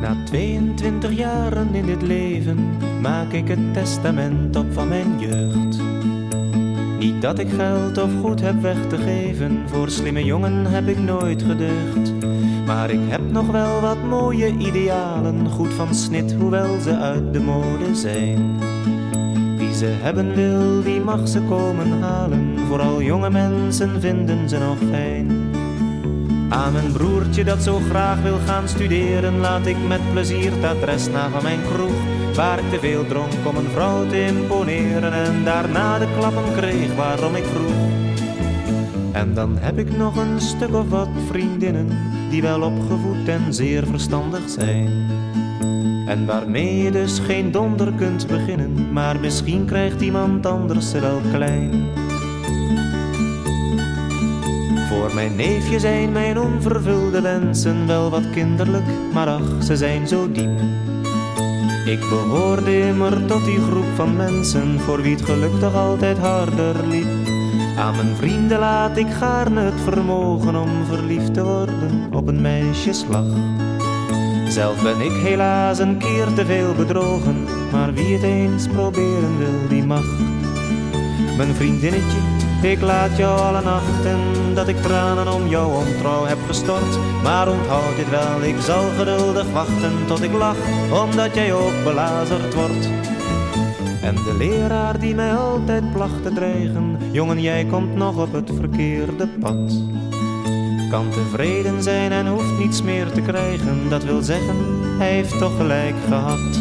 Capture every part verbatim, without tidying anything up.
Na tweeëntwintig jaren in dit leven maak ik het testament op van mijn jeugd. Niet dat ik geld of goed heb weg te geven, voor slimme jongen heb ik nooit gedeugd. Maar ik heb nog wel wat mooie idealen, goed van snit hoewel ze uit de mode zijn. Wie ze hebben wil, die mag ze komen halen, vooral jonge mensen vinden ze nog fijn. Aan mijn broertje dat zo graag wil gaan studeren, laat ik met plezier het adres na van mijn kroeg, waar ik te veel dronk om een vrouw te imponeren en daarna de klappen kreeg waarom ik vroeg. En dan heb ik nog een stuk of wat vriendinnen, die wel opgevoed en zeer verstandig zijn. En waarmee je dus geen donder kunt beginnen, maar misschien krijgt iemand anders ze wel klein. Voor mijn neefje zijn mijn onvervulde wensen wel wat kinderlijk, maar ach, ze zijn zo diep. Ik behoorde immer tot die groep van mensen, voor wie het geluk toch altijd harder liep. Aan mijn vrienden laat ik gaarne het vermogen om verliefd te worden op een meisjeslag. Zelf ben ik helaas een keer te veel bedrogen, maar wie het eens proberen wil, die mag. Mijn vriendinnetje, ik laat jou alle nachten, dat ik tranen om jouw ontrouw heb gestort. Maar onthoud dit wel, ik zal geduldig wachten tot ik lach, omdat jij ook belazerd wordt. En de leraar die mij altijd placht te dreigen, jongen jij komt nog op het verkeerde pad. Kan tevreden zijn en hoeft niets meer te krijgen, dat wil zeggen, hij heeft toch gelijk gehad.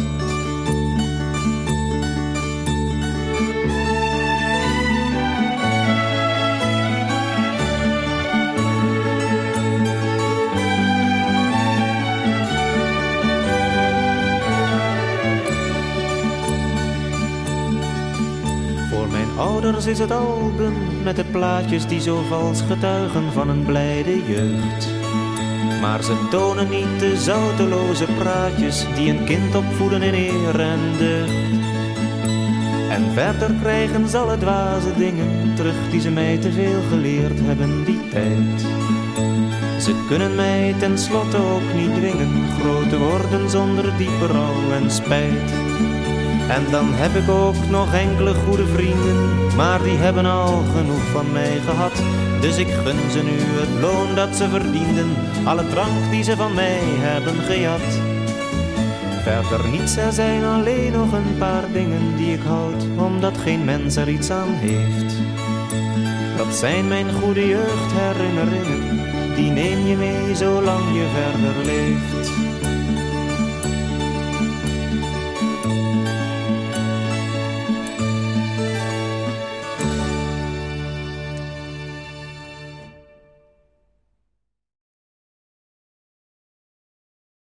Ouders is het album met de plaatjes die zo vals getuigen van een blijde jeugd. Maar ze tonen niet de zouteloze praatjes die een kind opvoeden in eer en deugd. En verder krijgen ze alle dwaze dingen terug die ze mij te veel geleerd hebben die tijd. Ze kunnen mij tenslotte ook niet dwingen groot te worden zonder diepe rouw en spijt. En dan heb ik ook nog enkele goede vrienden, maar die hebben al genoeg van mij gehad. Dus ik gun ze nu het loon dat ze verdienden, alle drank die ze van mij hebben gejat. Verder niets, er zijn alleen nog een paar dingen die ik houd, omdat geen mens er iets aan heeft. Dat zijn mijn goede jeugdherinneringen, die neem je mee zolang je verder leeft.